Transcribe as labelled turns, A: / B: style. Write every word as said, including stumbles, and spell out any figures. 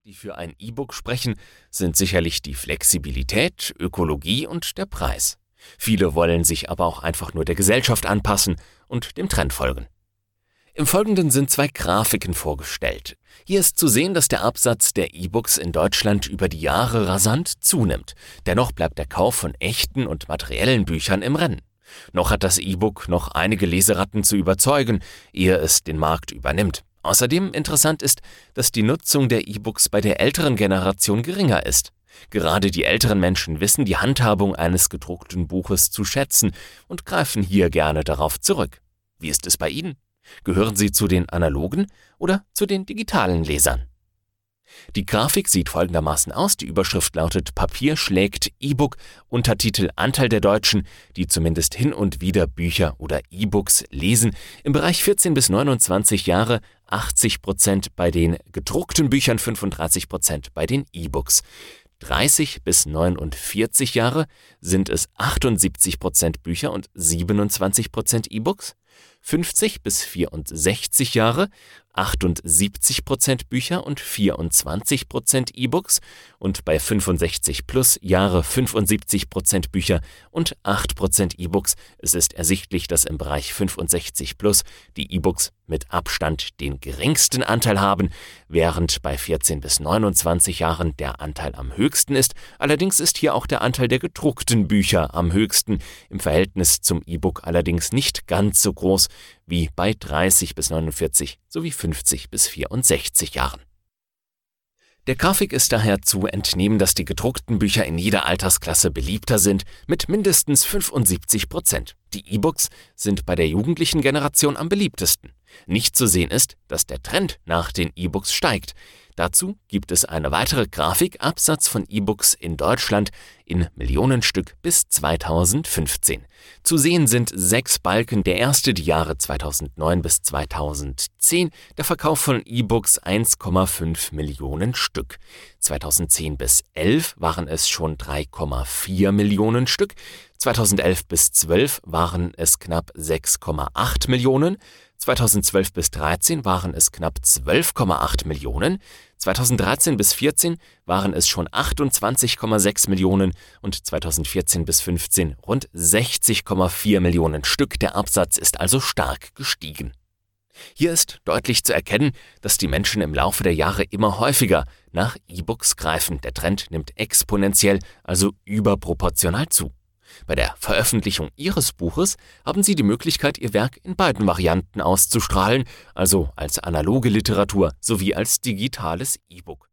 A: die für ein E-Book sprechen, sind sicherlich die Flexibilität, Ökologie und der Preis. Viele wollen sich aber auch einfach nur der Gesellschaft anpassen und dem Trend folgen. Im Folgenden sind zwei Grafiken vorgestellt. Hier ist zu sehen, dass der Absatz der E-Books in Deutschland über die Jahre rasant zunimmt. Dennoch bleibt der Kauf von echten und materiellen Büchern im Rennen. Noch hat das E-Book noch einige Leseratten zu überzeugen, ehe es den Markt übernimmt. Außerdem interessant ist, dass die Nutzung der E-Books bei der älteren Generation geringer ist. Gerade die älteren Menschen wissen die Handhabung eines gedruckten Buches zu schätzen und greifen hier gerne darauf zurück. Wie ist es bei Ihnen? Gehören Sie zu den analogen oder zu den digitalen Lesern? Die Grafik sieht folgendermaßen aus. Die Überschrift lautet Papier schlägt E-Book, Untertitel Anteil der Deutschen, die zumindest hin und wieder Bücher oder E-Books lesen. Im Bereich vierzehn bis neunundzwanzig Jahre achtzig Prozent bei den gedruckten Büchern, fünfunddreißig Prozent bei den E-Books. dreißig bis neunundvierzig Jahre sind es achtundsiebzig Prozent Bücher und siebenundzwanzig Prozent E-Books. fünfzig bis vierundsechzig Jahre, achtundsiebzig Prozent Bücher und vierundzwanzig Prozent E-Books und bei fünfundsechzig plus Jahre fünfundsiebzig Prozent Bücher und acht Prozent E-Books. Es ist ersichtlich, dass im Bereich fünfundsechzig plus die E-Books mit Abstand den geringsten Anteil haben, während bei vierzehn bis neunundzwanzig Jahren der Anteil am höchsten ist. Allerdings ist hier auch der Anteil der gedruckten Bücher am höchsten, im Verhältnis zum E-Book allerdings nicht ganz so groß wie bei dreißig bis neunundvierzig sowie fünfzig bis vierundsechzig Jahren. Der Grafik ist daher zu entnehmen, dass die gedruckten Bücher in jeder Altersklasse beliebter sind, mit mindestens fünfundsiebzig Prozent. Die E-Books sind bei der jugendlichen Generation am beliebtesten. Nicht zu sehen ist, dass der Trend nach den E-Books steigt. Dazu gibt es eine weitere Grafik, Absatz von E-Books in Deutschland in Millionenstück bis zweitausendfünfzehn. Zu sehen sind sechs Balken, der erste die Jahre zweitausendneun bis zweitausendzehn, der Verkauf von E-Books eins Komma fünf Millionen Stück. zweitausendzehn bis elf waren es schon drei Komma vier Millionen Stück, zweitausendelf bis zwölf waren es knapp sechs Komma acht Millionen, zweitausendzwölf bis dreizehn waren es knapp zwölf Komma acht Millionen, zweitausenddreizehn bis vierzehn waren es schon achtundzwanzig Komma sechs Millionen und zweitausendvierzehn bis fünfzehn rund sechzig Komma vier Millionen Stück. Der Absatz ist also stark gestiegen. Hier ist deutlich zu erkennen, dass die Menschen im Laufe der Jahre immer häufiger nach E-Books greifen. Der Trend nimmt exponentiell, also überproportional zu. Bei der Veröffentlichung Ihres Buches haben Sie die Möglichkeit, Ihr Werk in beiden Varianten auszustrahlen, also als analoge Literatur sowie als digitales E-Book.